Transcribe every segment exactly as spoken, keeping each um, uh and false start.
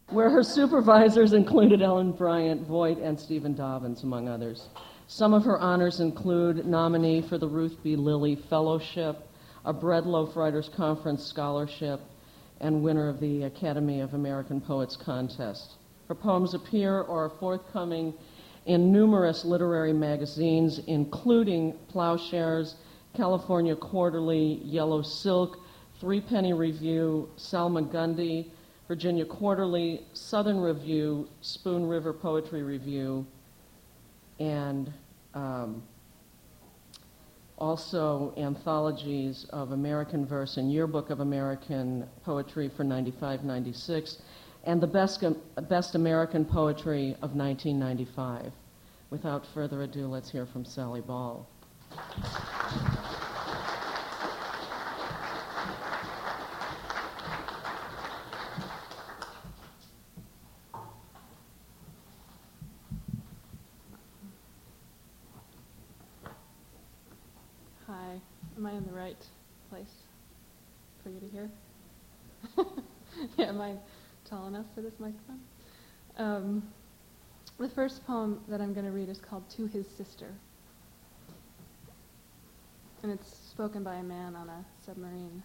where her supervisors included Ellen Bryant Voigt and Stephen Dobbins, among others. Some of her honors include nominee for the Ruth B. Lilly Fellowship, a Bread Loaf Writers Conference Scholarship, and winner of the Academy of American Poets Contest. Her poems appear or are forthcoming in numerous literary magazines, including Plowshares, California Quarterly, Yellow Silk, Threepenny Review, Salmagundi, Virginia Quarterly, Southern Review, Spoon River Poetry Review, and um, also anthologies of American Verse and Yearbook of American Poetry for ninety-five ninety-six, and the Best, Best American Poetry of nineteen ninety-five. Without further ado, let's hear from Sally Ball. Hi, am I in the right place for you to hear? Yeah, am I tall enough for this microphone? Um, the first poem that I'm going to read is called To His Sister. And it's spoken by a man on a submarine.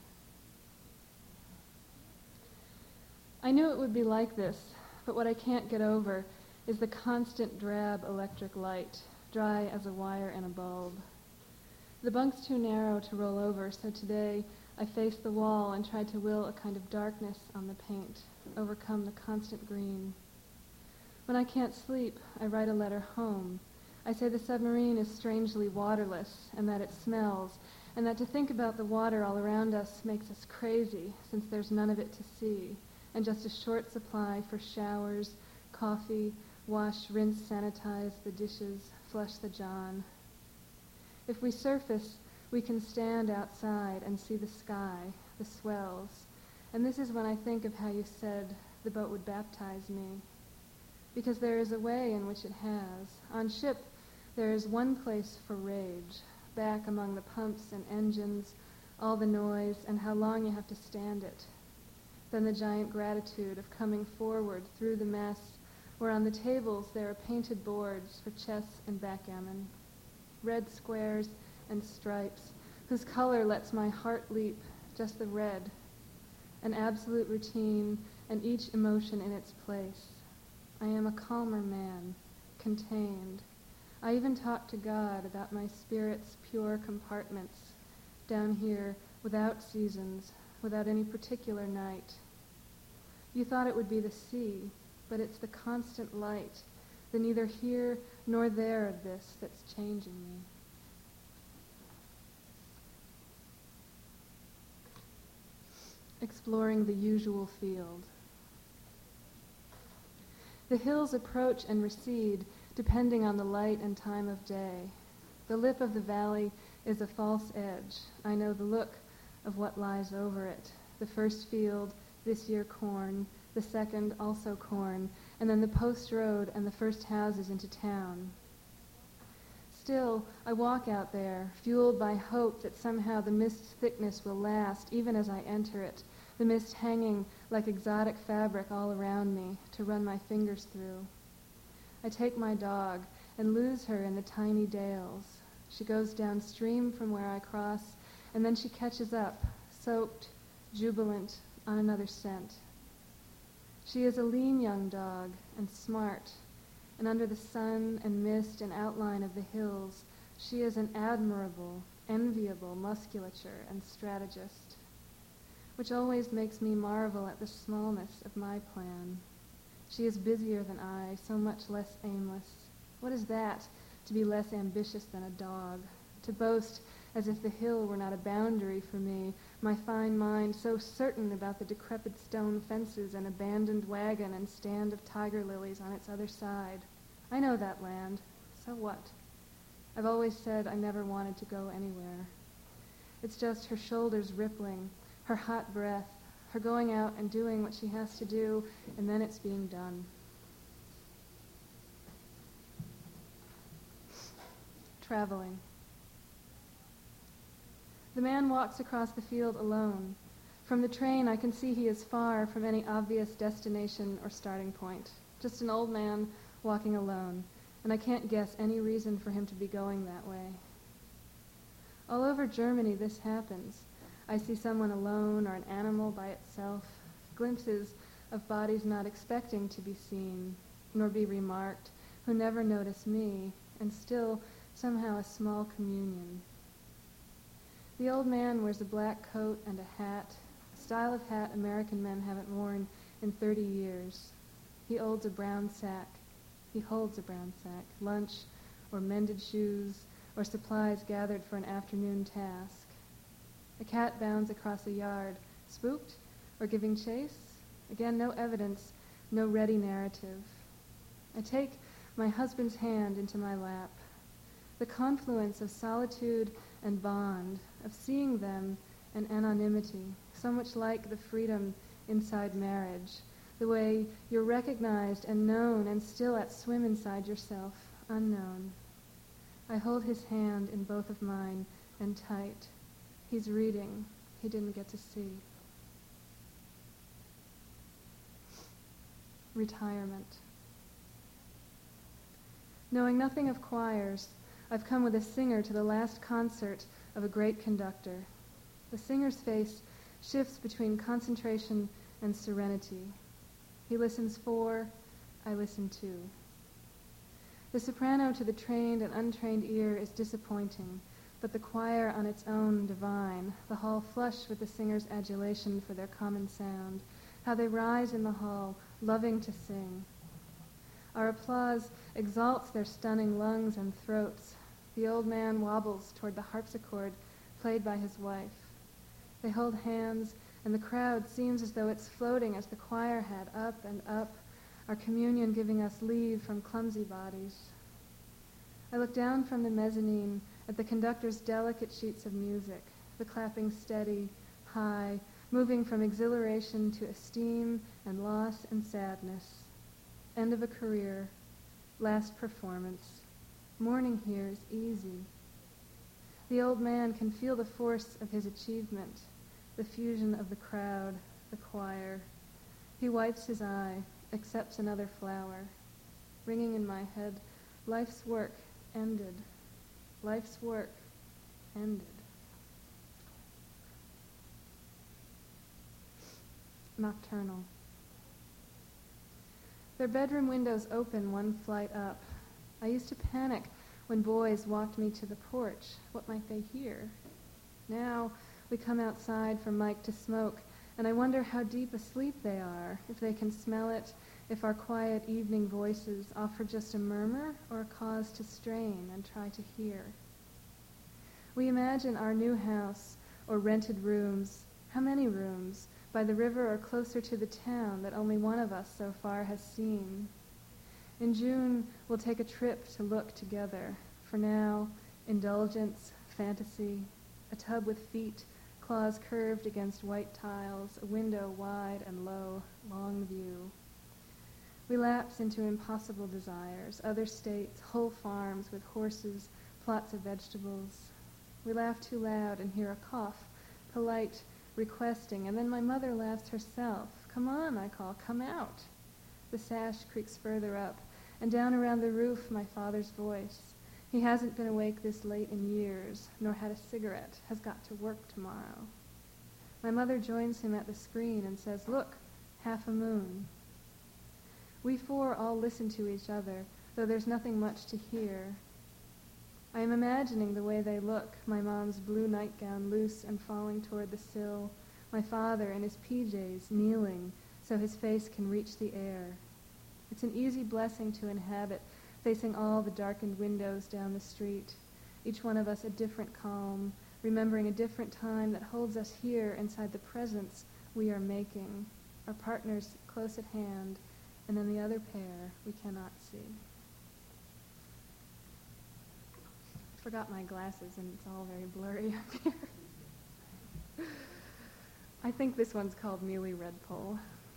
I knew it would be like this, but what I can't get over is the constant drab electric light, dry as a wire in a bulb. The bunk's too narrow to roll over, so today I faced the wall and tried to will a kind of darkness on the paint, overcome the constant green. When I can't sleep, I write a letter home. I say the submarine is strangely waterless, and that it smells, and that to think about the water all around us makes us crazy, since there's none of it to see, and just a short supply for showers, coffee, wash, rinse, sanitize the dishes, flush the john. If we surface, we can stand outside and see the sky, the swells. And this is when I think of how you said the boat would baptize me. Because there is a way in which it has. On ship, there is one place for rage, back among the pumps and engines, all the noise, and how long you have to stand it. Then the giant gratitude of coming forward through the mess, where on the tables there are painted boards for chess and backgammon. Red squares and stripes, whose color lets my heart leap, just the red. An absolute routine, and each emotion in its place. I am a calmer man, contained. I even talk to God about my spirit's pure compartments, down here, without seasons, without any particular night. You thought it would be the sea, but it's the constant light, the neither here nor there of this that's changing me. Exploring the usual field. The hills approach and recede depending on the light and time of day. The lip of the valley is a false edge. I know the look of what lies over it. The first field, this year corn, the second also corn, and then the post road and the first houses into town. Still, I walk out there, fueled by hope that somehow the mist's thickness will last, even as I enter it, the mist hanging like exotic fabric all around me to run my fingers through. I take my dog and lose her in the tiny dales. She goes downstream from where I cross, and then she catches up, soaked, jubilant, on another scent. She is a lean young dog and smart, and under the sun and mist and outline of the hills, she is an admirable, enviable musculature and strategist, which always makes me marvel at the smallness of my plan. She is busier than I, so much less aimless. What is that, to be less ambitious than a dog? To boast as if the hill were not a boundary for me, my fine mind so certain about the decrepit stone fences and abandoned wagon and stand of tiger lilies on its other side. I know that land. So what? I've always said I never wanted to go anywhere. It's just her shoulders rippling, her hot breath, her going out and doing what she has to do, and then it's being done. Traveling. The man walks across the field alone. From the train, I can see he is far from any obvious destination or starting point. Just an old man walking alone, and I can't guess any reason for him to be going that way. All over Germany, this happens. I see someone alone or an animal by itself, glimpses of bodies not expecting to be seen, nor be remarked, who never notice me, and still somehow a small communion. The old man wears a black coat and a hat, a style of hat American men haven't worn in thirty years. He holds a brown sack. He holds a brown sack, lunch or mended shoes or supplies gathered for an afternoon task. A cat bounds across a yard, spooked or giving chase? Again, no evidence, no ready narrative. I take my husband's hand into my lap. The confluence of solitude and bond, of seeing them and anonymity, so much like the freedom inside marriage, the way you're recognized and known and still at swim inside yourself, unknown. I hold his hand in both of mine and tight. He's reading. He didn't get to see. Retirement. Knowing nothing of choirs, I've come with a singer to the last concert of a great conductor. The singer's face shifts between concentration and serenity. He listens for, I listen to. The soprano to the trained and untrained ear is disappointing, but the choir on its own divine, the hall flush with the singer's adulation for their common sound, how they rise in the hall, loving to sing. Our applause exalts their stunning lungs and throats. The old man wobbles toward the harpsichord played by his wife. They hold hands, and the crowd seems as though it's floating as the choir had, up and up, our communion giving us leave from clumsy bodies. I look down from the mezzanine at the conductor's delicate sheets of music, the clapping steady, high, moving from exhilaration to esteem and loss and sadness. End of a career, last performance. Mourning here is easy. The old man can feel the force of his achievement, the fusion of the crowd, the choir. He wipes his eye, accepts another flower, ringing in my head, life's work ended. Life's work ended. Nocturnal. Their bedroom windows open one flight up. I used to panic when boys walked me to the porch. What might they hear? Now we come outside for Mike to smoke, and I wonder how deep asleep they are, if they can smell it, if our quiet evening voices offer just a murmur or a cause to strain and try to hear. We imagine our new house or rented rooms, how many rooms, by the river or closer to the town that only one of us so far has seen. In June, we'll take a trip to look together. For now, indulgence, fantasy, a tub with feet, claws curved against white tiles, a window wide and low, long view. We lapse into impossible desires, other states, whole farms with horses, plots of vegetables. We laugh too loud and hear a cough, polite, requesting, and then my mother laughs herself. Come on, I call, come out. The sash creaks further up, and down around the roof my father's voice. He hasn't been awake this late in years, nor had a cigarette, has got to work tomorrow. My mother joins him at the screen and says, look, half a moon. We four all listen to each other, though there's nothing much to hear. I am imagining the way they look, my mom's blue nightgown loose and falling toward the sill, my father in his P Js kneeling so his face can reach the air. It's an easy blessing to inhabit, facing all the darkened windows down the street, each one of us a different calm, remembering a different time that holds us here inside the presence we are making, our partners close at hand, and then the other pair we cannot see. Forgot my glasses and it's all very blurry up here. I think this one's called Mealy Redpoll.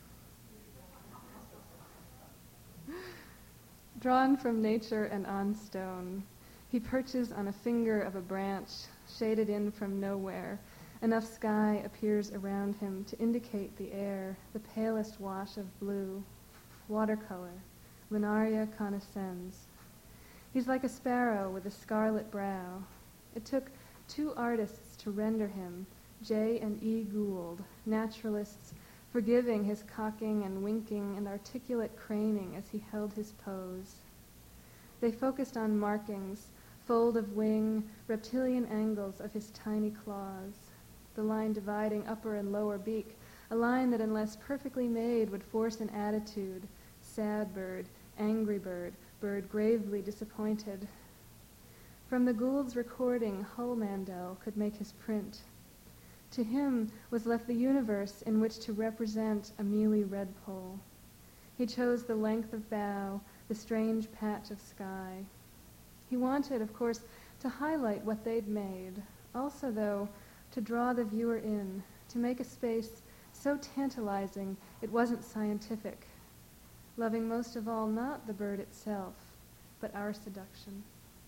Drawn from nature and on stone, he perches on a finger of a branch, shaded in from nowhere, Enough sky appears around him to indicate the air, the palest wash of blue, watercolor, Lunaria Conoscens. He's like a sparrow with a scarlet brow. It took two artists to render him, J. and E. Gould, naturalists, forgiving his cocking and winking and articulate craning as he held his pose. They focused on markings, fold of wing, reptilian angles of his tiny claws, the line dividing upper and lower beak, a line that unless perfectly made would force an attitude, sad bird, angry bird, bird gravely disappointed. From the Gould's recording, Hull Mandel could make his print. To him was left the universe in which to represent a mealy redpoll. He chose the length of bough, the strange patch of sky. He wanted, of course, to highlight what they'd made, also, though, to draw the viewer in, to make a space so tantalizing it wasn't scientific, loving most of all not the bird itself, but our seduction.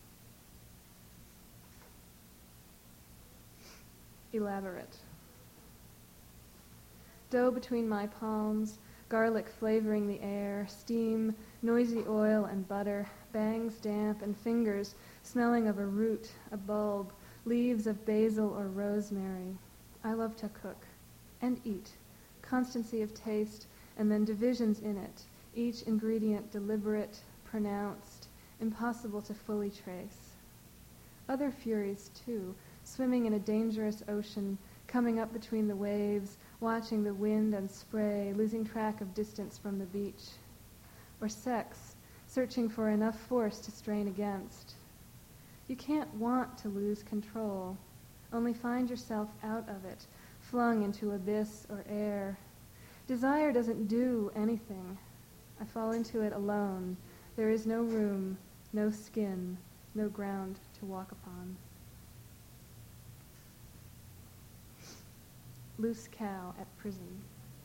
Elaborate. Dough between my palms, garlic flavoring the air, steam, noisy oil and butter, bangs damp, and fingers smelling of a root, a bulb, leaves of basil or rosemary. I love to cook and eat, constancy of taste, and then divisions in it, each ingredient deliberate, pronounced, impossible to fully trace. Other furies, too, swimming in a dangerous ocean, coming up between the waves, watching the wind and spray, losing track of distance from the beach. Or sex, searching for enough force to strain against. You can't want to lose control, only find yourself out of it, flung into abyss or air. Desire doesn't do anything. I fall into it alone. There is no room, no skin, no ground to walk upon. Loose cow at prison.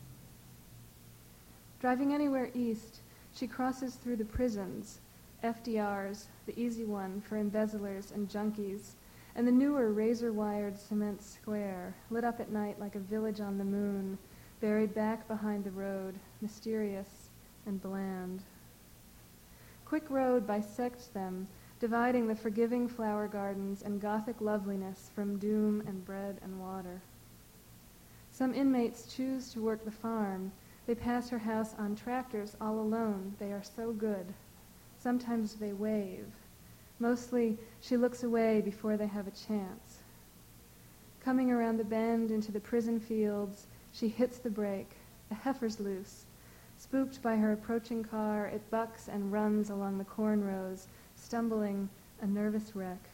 Driving anywhere east, she crosses through the prisons, F D R's, the easy one for embezzlers and junkies, and the newer razor-wired cement square, lit up at night like a village on the moon, buried back behind the road, mysterious and bland. Quick Road bisects them, dividing the forgiving flower gardens and Gothic loveliness from doom and bread and water. Some inmates choose to work the farm. They pass her house on tractors all alone. They are so good. Sometimes they wave. Mostly, she looks away before they have a chance. Coming around the bend into the prison fields, she hits the brake. A heifer's loose. Spooked by her approaching car, it bucks and runs along the corn rows, stumbling, a nervous wreck.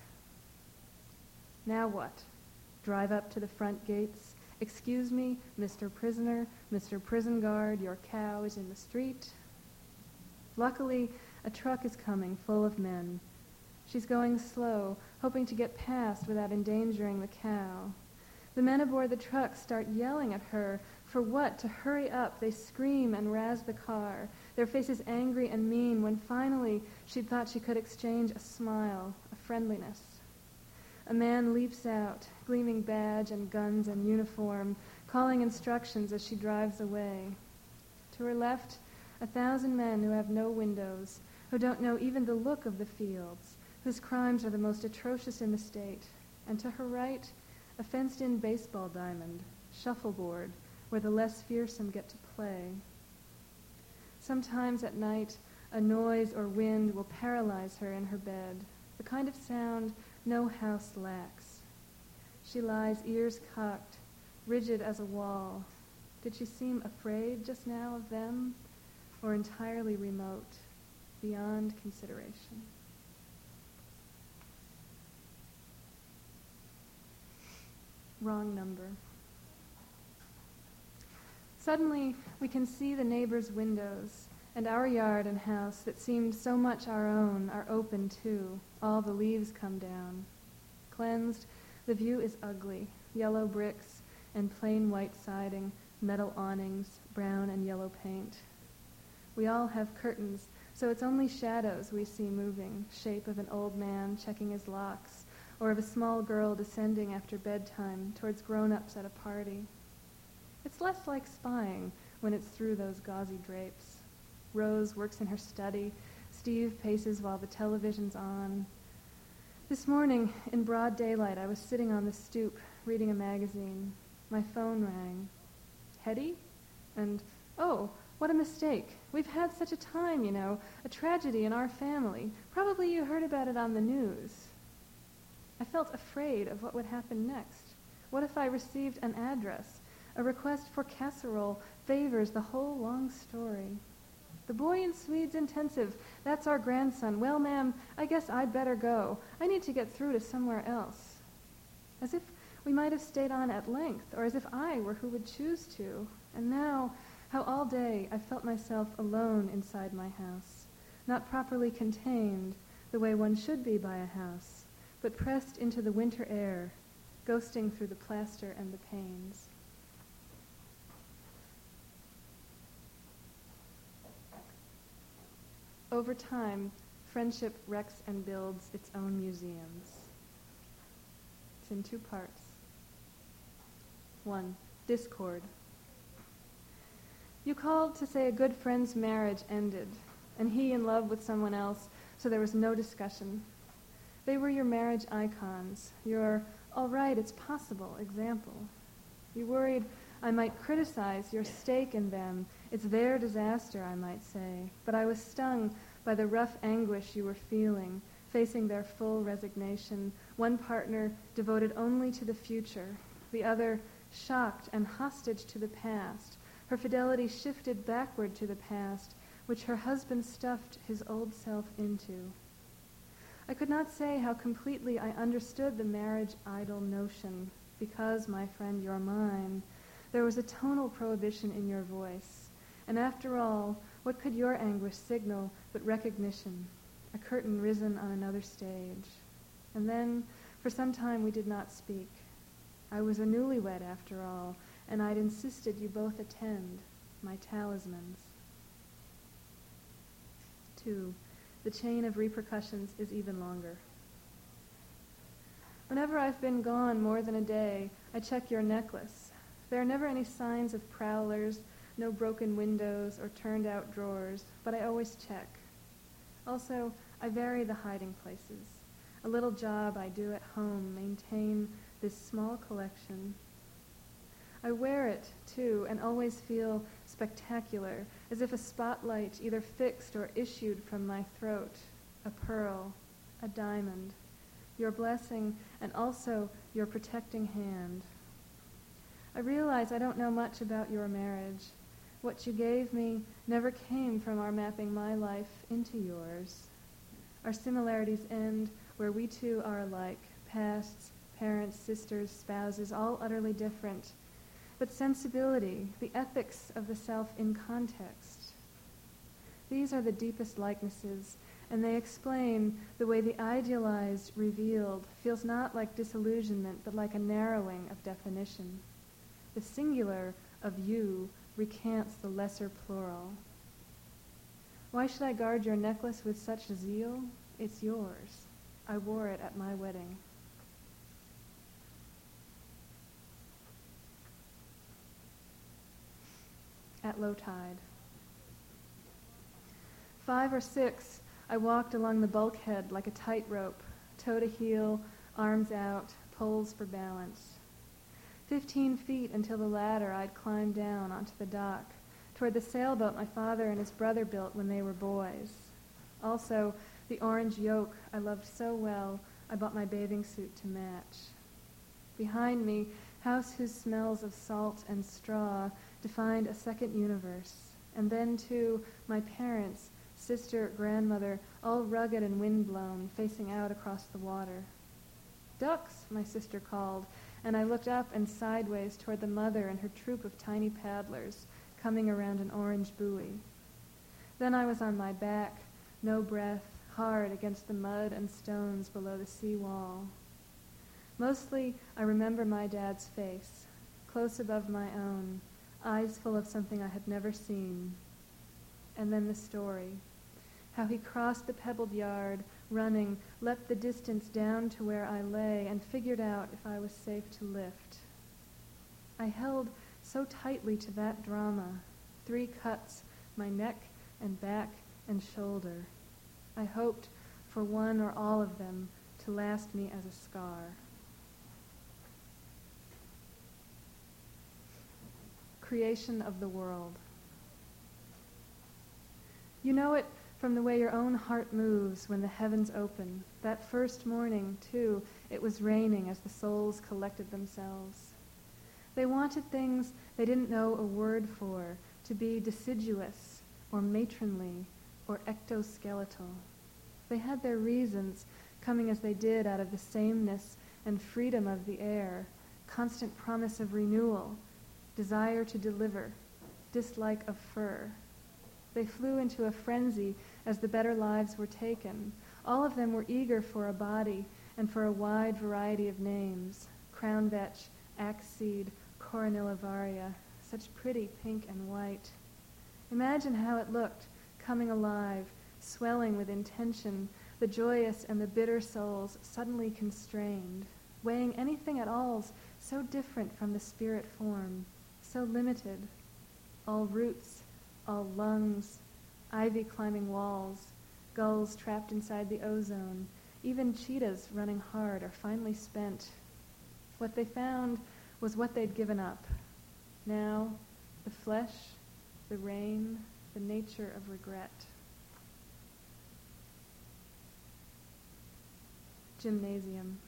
Now what? Drive up to the front gates? Excuse me, Mister Prisoner, Mister Prison Guard, your cow is in the street. Luckily, a truck is coming full of men. She's going slow, hoping to get past without endangering the cow. The men aboard the truck start yelling at her for what? To hurry up. They scream and razz the car, their faces angry and mean when finally she thought she could exchange a smile, a friendliness. A man leaps out, gleaming badge and guns and uniform, calling instructions as she drives away. To her left, a thousand men who have no windows, who don't know even the look of the fields, whose crimes are the most atrocious in the state. And to her right, a fenced-in baseball diamond, shuffleboard, where the less fearsome get to play. Sometimes at night, a noise or wind will paralyze her in her bed, the kind of sound no house lacks. She lies ears cocked, rigid as a wall. Did she seem afraid just now of them, or entirely remote, beyond consideration? Wrong number. Suddenly, we can see the neighbors' windows, and our yard and house that seemed so much our own are open too. All the leaves come down. Cleansed, the view is ugly. Yellow bricks and plain white siding, metal awnings, brown and yellow paint. We all have curtains, so it's only shadows we see moving, shape of an old man checking his locks, or of a small girl descending after bedtime towards grown-ups at a party. It's less like spying when it's through those gauzy drapes. Rose works in her study. Steve paces while the television's on. This morning, in broad daylight, I was sitting on the stoop, reading a magazine. My phone rang. Hetty? And, oh, what a mistake. We've had such a time, you know, a tragedy in our family. Probably you heard about it on the news. I felt afraid of what would happen next. What if I received an address? A request for casserole favors the whole long story. The boy in Swedes intensive, that's our grandson. Well, ma'am, I guess I'd better go. I need to get through to somewhere else. As if we might have stayed on at length, or as if I were who would choose to. And now, how all day I felt myself alone inside my house, not properly contained the way one should be by a house, but pressed into the winter air, ghosting through the plaster and the panes. Over time, friendship wrecks and builds its own museums. It's in two parts. One, discord. You called to say a good friend's marriage ended, and he in love with someone else, so there was no discussion. They were your marriage icons, your all right, it's possible example. You worried I might criticize your stake in them. It's their disaster, I might say. But I was stung by the rough anguish you were feeling, facing their full resignation, one partner devoted only to the future, the other shocked and hostage to the past, her fidelity shifted backward to the past, which her husband stuffed his old self into. I could not say how completely I understood the marriage idol notion, because, my friend, you're mine. There was a tonal prohibition in your voice. And after all, what could your anguish signal but recognition, a curtain risen on another stage? And then, for some time, we did not speak. I was a newlywed, after all, and I'd insisted you both attend, my talismans. Two, the chain of repercussions is even longer. Whenever I've been gone more than a day, I check your necklace. There are never any signs of prowlers, no broken windows or turned-out drawers, but I always check. Also, I vary the hiding places. A little job I do at home, maintain this small collection. I wear it, too, and always feel spectacular, as if a spotlight either fixed or issued from my throat, a pearl, a diamond, your blessing, and also your protecting hand. I realize I don't know much about your marriage. What you gave me never came from our mapping my life into yours. Our similarities end where we two are alike, pasts, parents, sisters, spouses, all utterly different. But sensibility, the ethics of the self in context, these are the deepest likenesses, and they explain the way the idealized, revealed, feels not like disillusionment, but like a narrowing of definition. The singular of you recants the lesser plural. Why should I guard your necklace with such zeal? It's yours. I wore it at my wedding. At low tide. Five or six, I walked along the bulkhead like a tightrope, toe to heel, arms out, poles for balance. Fifteen feet until the ladder I'd climbed down onto the dock, toward the sailboat my father and his brother built when they were boys. Also, the orange yoke I loved so well, I bought my bathing suit to match. Behind me, house whose smells of salt and straw defined a second universe. And then, too, my parents, sister, grandmother, all rugged and windblown, facing out across the water. Ducks, my sister called, and I looked up and sideways toward the mother and her troop of tiny paddlers coming around an orange buoy. Then I was on my back, no breath, hard against the mud and stones below the sea wall. Mostly, I remember my dad's face, close above my own, eyes full of something I had never seen. And then the story. how he crossed the pebbled yard, running, leapt the distance down to where I lay, and figured out if I was safe to lift. I held so tightly to that drama, three cuts, my neck and back and shoulder. I hoped for one or all of them to last me as a scar. Creation of the world. You know it from the way your own heart moves when the heavens open. That first morning, too, it was raining as the souls collected themselves. They wanted things they didn't know a word for, to be deciduous or matronly or ectoskeletal. They had their reasons, coming as they did out of the sameness and freedom of the air, constant promise of renewal, desire to deliver, dislike of fur. They flew into a frenzy as the better lives were taken. All of them were eager for a body and for a wide variety of names. Crown vetch, axe seed, coronilla varia, such pretty pink and white. Imagine how it looked, coming alive, swelling with intention, the joyous and the bitter souls suddenly constrained, weighing anything at all's so different from the spirit form, so limited. All roots, all lungs, ivy climbing walls, gulls trapped inside the ozone, even cheetahs running hard are finally spent. What they found was what they'd given up. Now, the flesh, the rain, the nature of regret. Gymnasium.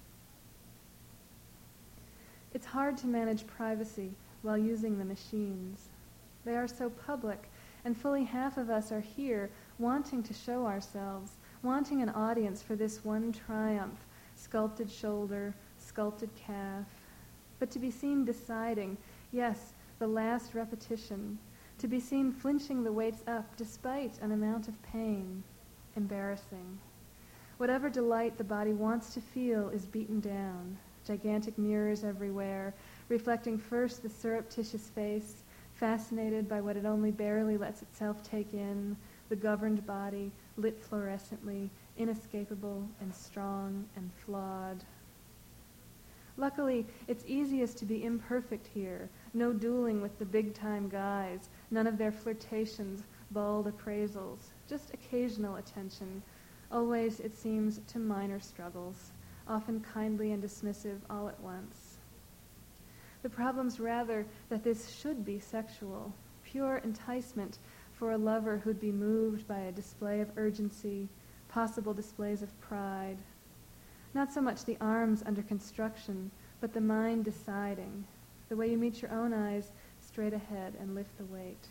It's hard to manage privacy while using the machines. They are so public, and fully half of us are here wanting to show ourselves, wanting an audience for this one triumph, sculpted shoulder, sculpted calf. But to be seen deciding, yes, the last repetition, to be seen flinching the weights up despite an amount of pain, embarrassing. Whatever delight the body wants to feel is beaten down, gigantic mirrors everywhere, reflecting first the surreptitious face, fascinated by what it only barely lets itself take in, the governed body, lit fluorescently, inescapable and strong and flawed. Luckily, it's easiest to be imperfect here, no dueling with the big-time guys, none of their flirtations, bald appraisals, just occasional attention, always, it seems, to minor struggles, often kindly and dismissive all at once. The problem's rather that this should be sexual, pure enticement for a lover who'd be moved by a display of urgency, possible displays of pride. Not so much the arms under construction, but the mind deciding, the way you meet your own eyes straight ahead and lift the weight.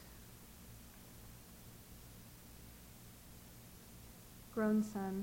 Grown son.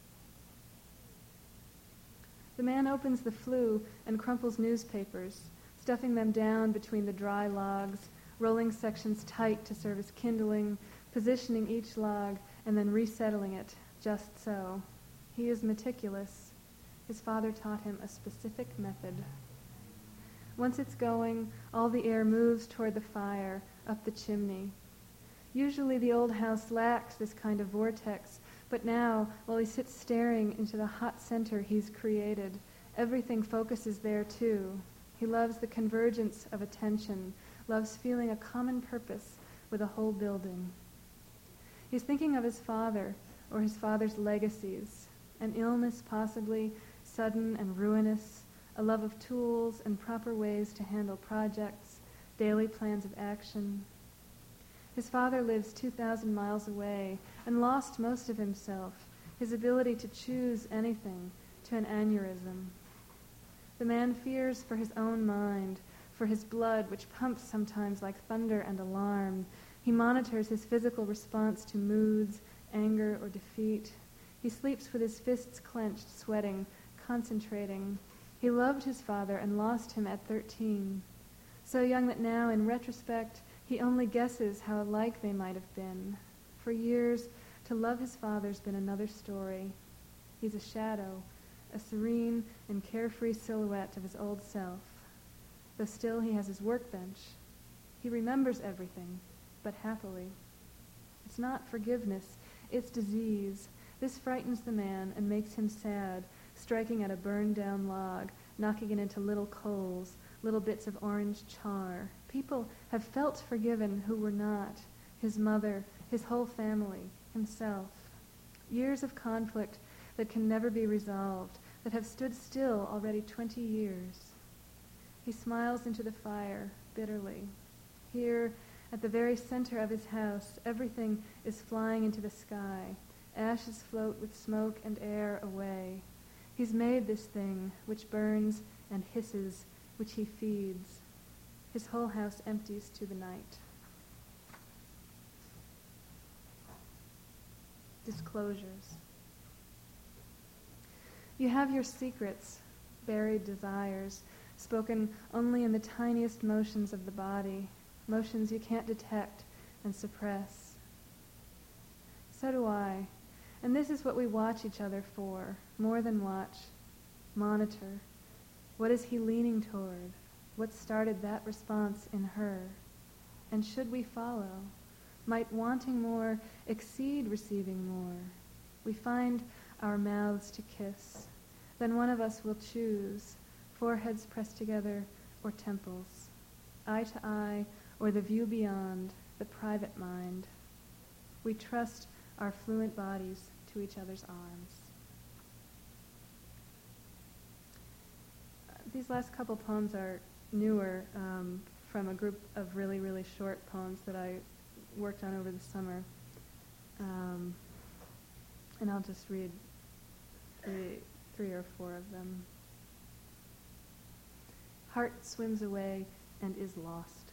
The man opens the flue and crumples newspapers, stuffing them down between the dry logs, rolling sections tight to serve as kindling, positioning each log, and then resettling it, just so. He is meticulous. His father taught him a specific method. Once it's going, all the air moves toward the fire, up the chimney. Usually the old house lacks this kind of vortex, but now, while he sits staring into the hot center he's created, everything focuses there too. He loves the convergence of attention, loves feeling a common purpose with a whole building. He's thinking of his father, or his father's legacies, an illness possibly, sudden and ruinous, a love of tools and proper ways to handle projects, daily plans of action. His father lives two thousand miles away and lost most of himself, his ability to choose anything, to an aneurysm. The man fears for his own mind, for his blood, which pumps sometimes like thunder and alarm. He monitors his physical response to moods, anger, or defeat. He sleeps with his fists clenched, sweating, concentrating. He loved his father and lost him at thirteen, so young that now, in retrospect, he only guesses how alike they might have been. For years, to love his father's been another story. He's a shadow, a serene and carefree silhouette of his old self, though still he has his workbench. He remembers everything, but happily. It's not forgiveness. It's disease. This frightens the man and makes him sad, striking at a burned-down log, knocking it into little coals, little bits of orange char. People have felt forgiven who were not. His mother, his whole family, himself. Years of conflict that can never be resolved, that have stood still already twenty years. He smiles into the fire bitterly. Here, at the very center of his house, everything is flying into the sky. Ashes float with smoke and air away. He's made this thing, which burns and hisses, which he feeds. His whole house empties to the night. Disclosures. You have your secrets, buried desires, spoken only in the tiniest motions of the body, motions you can't detect and suppress. So do I, and this is what we watch each other for, more than watch, monitor. What is he leaning toward? What started that response in her? And should we follow? Might wanting more exceed receiving more? We find our mouths to kiss. Then one of us will choose, foreheads pressed together or temples, eye to eye or the view beyond, the private mind. We trust our fluent bodies to each other's arms. Uh, these last couple poems are newer um, from a group of really, really short poems that I worked on over the summer. Um, and I'll just read three, three or four of them. Heart swims away and is lost.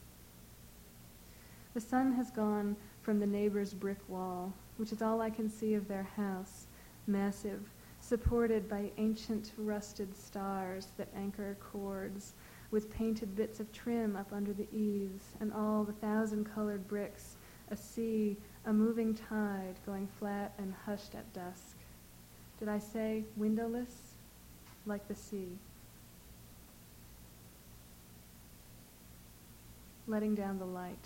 The sun has gone from the neighbor's brick wall, which is all I can see of their house, massive, supported by ancient rusted stars that anchor cords, with painted bits of trim up under the eaves, and all the thousand-colored bricks, a sea, a moving tide going flat and hushed at dusk. Did I say windowless? Like the sea. Letting down the light.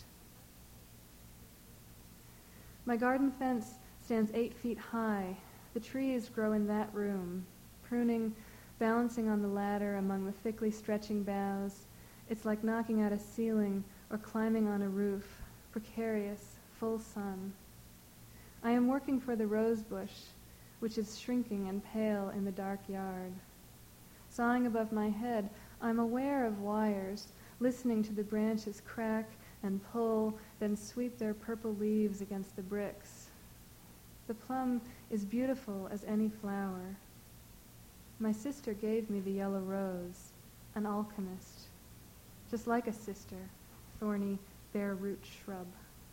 My garden fence stands eight feet high. The trees grow in that room, pruning, balancing on the ladder among the thickly stretching boughs. It's like knocking out a ceiling or climbing on a roof, precarious, full sun. I am working for the rose bush, which is shrinking and pale in the dark yard. Sawing above my head, I'm aware of wires, listening to the branches crack and pull, then sweep their purple leaves against the bricks. The plum is beautiful as any flower. My sister gave me the yellow rose, an alchemist, just like a sister, thorny, bare root shrub.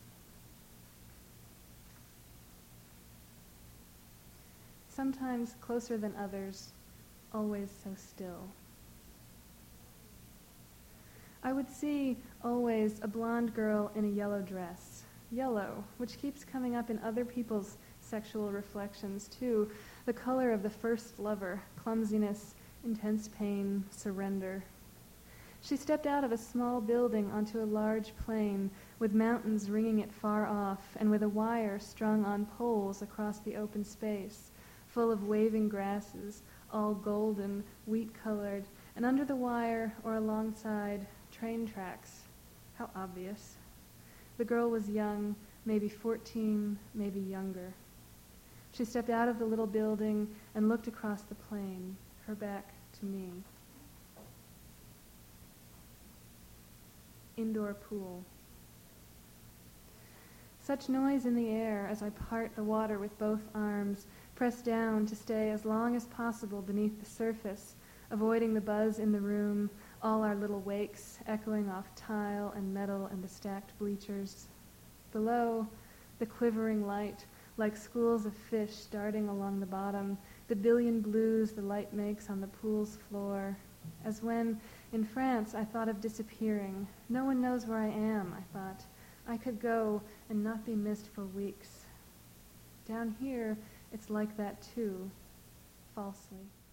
Sometimes closer than others, always so still. I would see always a blonde girl in a yellow dress, yellow, which keeps coming up in other people's sexual reflections too, the color of the first lover, clumsiness, intense pain, surrender. She stepped out of a small building onto a large plain with mountains ringing it far off and with a wire strung on poles across the open space, full of waving grasses, all golden, wheat-colored, and under the wire or alongside, train tracks. How obvious. The girl was young, maybe fourteen, maybe younger. She stepped out of the little building and looked across the plain, her back to me. Indoor pool. Such noise in the air as I part the water with both arms, press down to stay as long as possible beneath the surface, avoiding the buzz in the room, all our little wakes echoing off tile and metal and the stacked bleachers. Below, the quivering light, like schools of fish darting along the bottom, the billion blues the light makes on the pool's floor. As when, in France, I thought of disappearing. No one knows where I am, I thought. I could go and not be missed for weeks. Down here, it's like that too, falsely.